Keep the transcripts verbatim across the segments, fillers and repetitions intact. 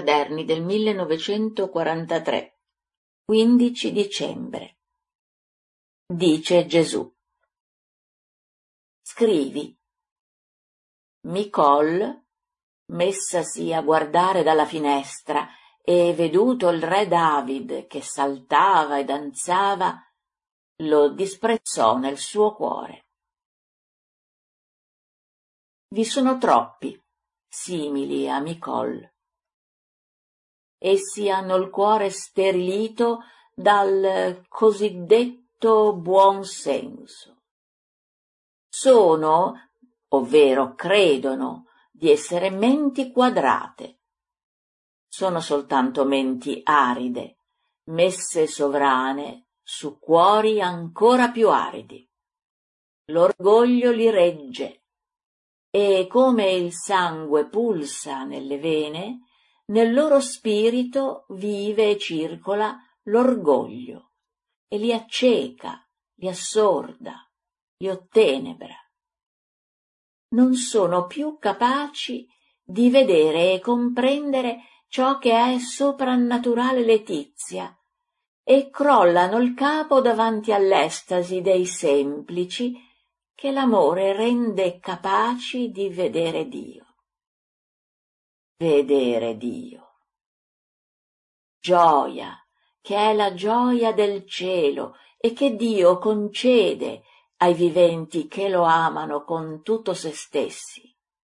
quaderni del millenovecentoquarantatré, quindici dicembre. Dice Gesù. Scrivi. Micol, messasi a guardare dalla finestra e veduto il re David che saltava e danzava, lo disprezzò nel suo cuore. Vi sono troppi simili a Micol. Essi hanno il cuore sterilito dal cosiddetto buon senso. Sono, ovvero credono, di essere menti quadrate. Sono soltanto menti aride, messe sovrane su cuori ancora più aridi. L'orgoglio li regge e, come il sangue pulsa nelle vene, nel loro spirito vive e circola l'orgoglio e li acceca, li assorda, li ottenebra. Non sono più capaci di vedere e comprendere ciò che è soprannaturale letizia e crollano il capo davanti all'estasi dei semplici che l'amore rende capaci di vedere Dio. Vedere Dio. Gioia, che è la gioia del cielo e che Dio concede ai viventi che lo amano con tutto se stessi.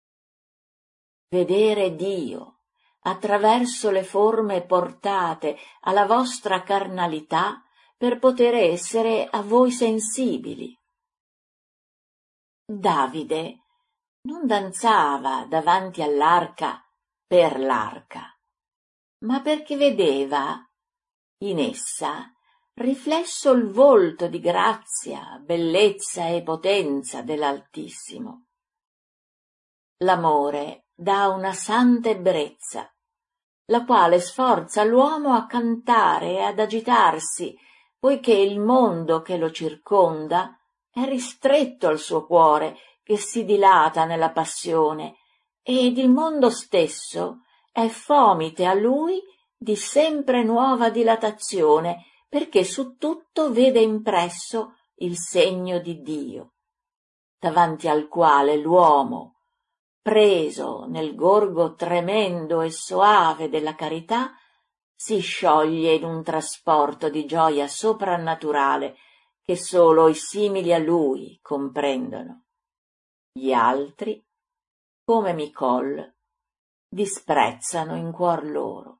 Vedere Dio attraverso le forme portate alla vostra carnalità per poter essere a voi sensibili. Davide non danzava davanti all'arca per l'arca, ma perché vedeva in essa riflesso il volto di grazia, bellezza e potenza dell'Altissimo. L'amore dà una santa ebbrezza, la quale sforza l'uomo a cantare e ad agitarsi, poiché il mondo che lo circonda è ristretto al suo cuore, che si dilata nella passione, ed il mondo stesso è fomite a lui di sempre nuova dilatazione, perché su tutto vede impresso il segno di Dio, davanti al quale l'uomo, preso nel gorgo tremendo e soave della carità, si scioglie in un trasporto di gioia soprannaturale che solo i simili a lui comprendono. Gli altri, come Micol, disprezzano in cuor loro.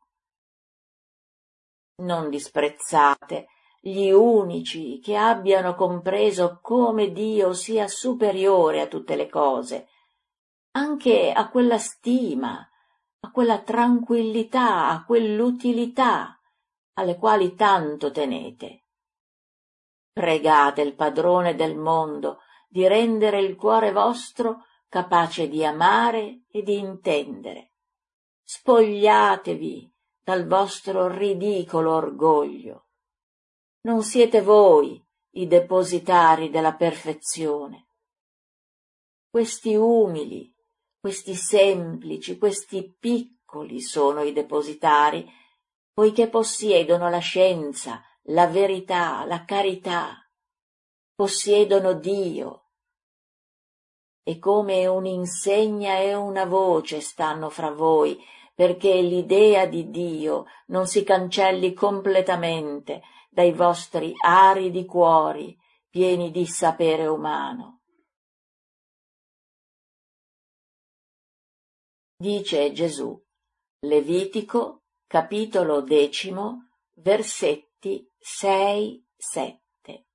Non disprezzate gli unici che abbiano compreso come Dio sia superiore a tutte le cose, anche a quella stima, a quella tranquillità, a quell'utilità alle quali tanto tenete. Pregate il Padrone del mondo di rendere il cuore vostro capace di amare e di intendere. Spogliatevi dal vostro ridicolo orgoglio. Non siete voi i depositari della perfezione. Questi umili, questi semplici, questi piccoli sono i depositari, poiché possiedono la scienza, la verità, la carità, possiedono Dio. E come un'insegna e una voce stanno fra voi, perché l'idea di Dio non si cancelli completamente dai vostri aridi cuori pieni di sapere umano. Dice Gesù, Levitico, capitolo decimo, versetti sei sette.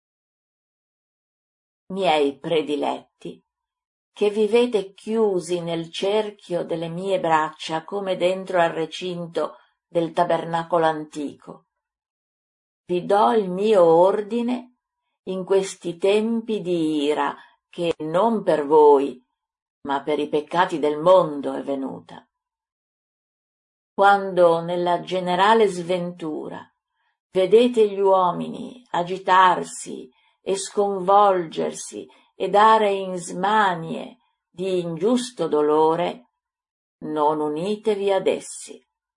Miei prediletti, che vivete chiusi nel cerchio delle mie braccia come dentro al recinto del tabernacolo antico. Vi do il mio ordine in questi tempi di ira che non per voi, ma per i peccati del mondo è venuta. Quando nella generale sventura vedete gli uomini agitarsi e sconvolgersi e dare in smanie di ingiusto dolore, non unitevi ad essi,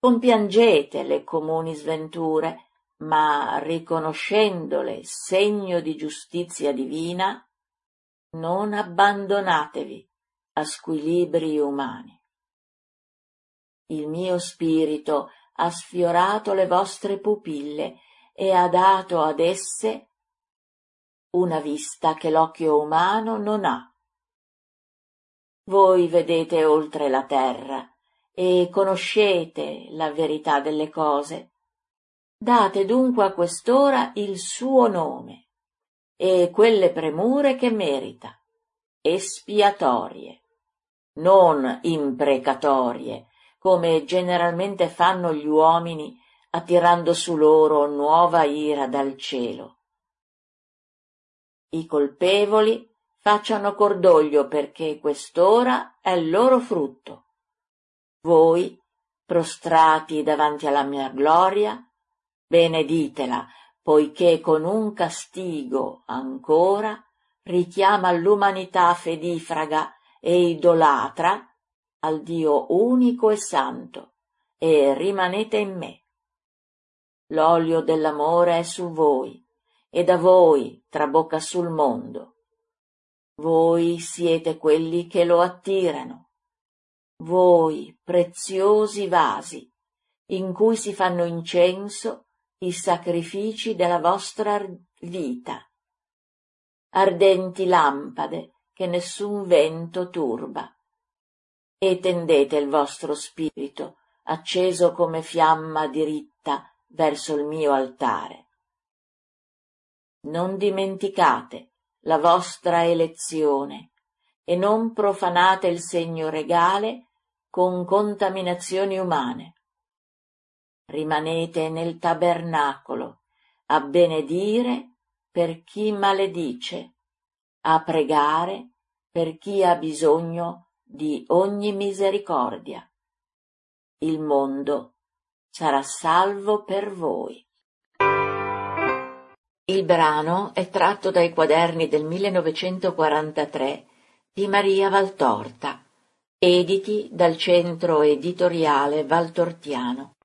Compiangete le comuni sventure, ma riconoscendole segno di giustizia divina, non abbandonatevi a squilibri umani. Il mio spirito ha sfiorato le vostre pupille e ha dato ad esse una vista che l'occhio umano non ha. Voi vedete oltre la terra e conoscete la verità delle cose. Date dunque a quest'ora il suo nome e quelle premure che merita, espiatorie, non imprecatorie, come generalmente fanno gli uomini attirando su loro nuova ira dal cielo. I colpevoli facciano cordoglio perché quest'ora è il loro frutto. Voi, prostrati davanti alla mia gloria, beneditela, poiché con un castigo ancora richiama l'umanità fedifraga e idolatra al Dio unico e santo, e rimanete in me. L'olio dell'amore è su voi, e da voi trabocca sul mondo. Voi siete quelli che lo attirano. Voi, preziosi vasi, in cui si fanno incenso i sacrifici della vostra vita. Ardenti lampade che nessun vento turba. E tendete il vostro spirito, acceso come fiamma diritta, verso il mio altare. Non dimenticate la vostra elezione e non profanate il segno regale con contaminazioni umane. Rimanete nel tabernacolo a benedire per chi maledice, a pregare per chi ha bisogno di ogni misericordia. Il mondo sarà salvo per voi. Il brano è tratto dai quaderni del millenovecentoquarantatré di Maria Valtorta, editi dal Centro Editoriale Valtortiano.